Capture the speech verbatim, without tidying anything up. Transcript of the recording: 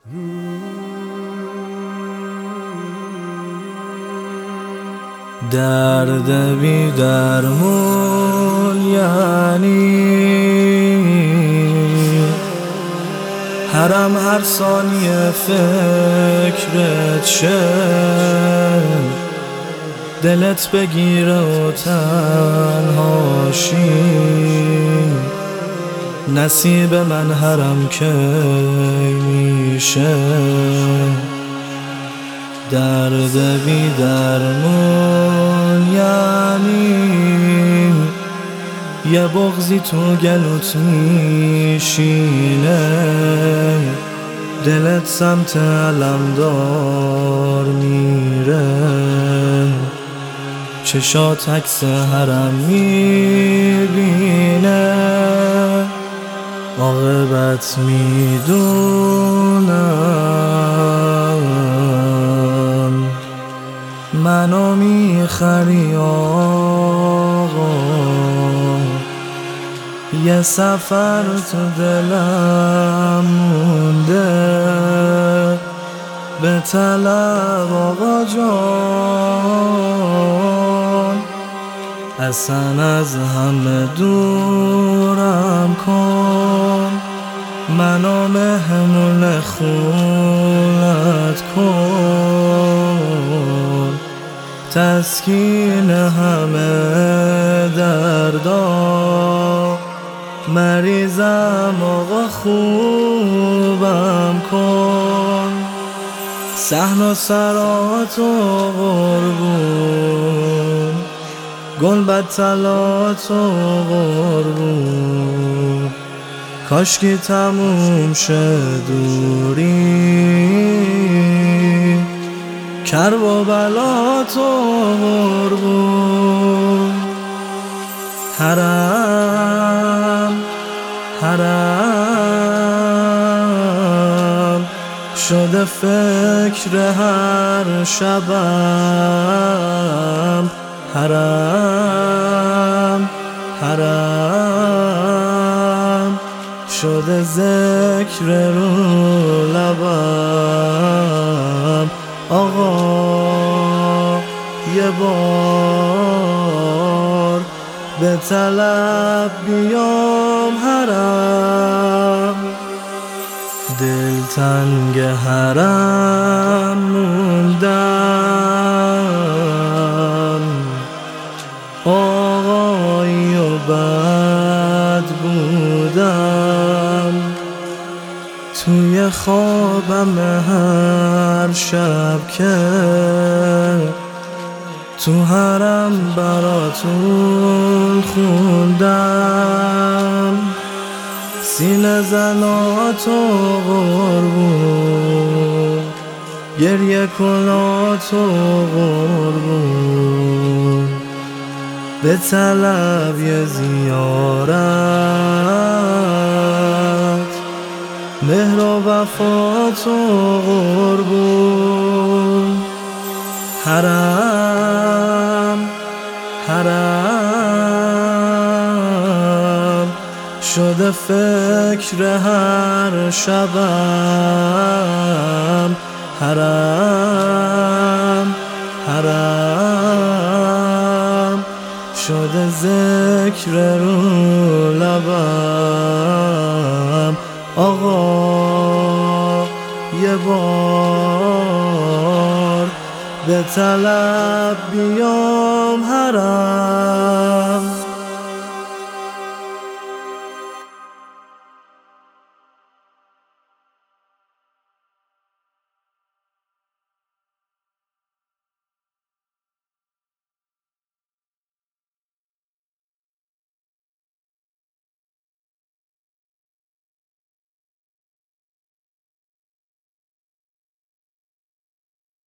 درد بی درمون یعنی هرم هر ثانیه فکرت شه، دلت بگیره و تنهاشی. نصیب من هرم کی میشه، درد بی درمون یعنی یه بغضی تو گلوت میشینه، دلت سمت علمدار میره، چشات عکس هرم میبینه، عاقبت میدونم. منو میخری آقا، یه سفر تو دلم مونده، به طلب آقا جان. اصلا از همه دورم کن، منو مهمون خونت کن، تسکین همه دردا. مریضم آقا خوبم کن، صحن و سرات و قربون، گل طلات و قربون. کاشکی تموم شه دوری، کرب و بلات و قربون. حرم حرم شده فکر هر شبم، حرم حرم شده ذکر رو لبم. آقا یه بار به طلب بیام حرم، دلتنگ حرم موندم. آقایی و بد بودم، توی خوابم هر شب که تو حرم براتون خوندم. سینه زنات و قربون، گریه کنات و قربون، به طلب یه زیارت، مهر و وفات و قربون. حرم حرم شده فکر هر شبم، حرم حرم شده ذکر رو لبم. آقا یه بار به طلب بیام حرم.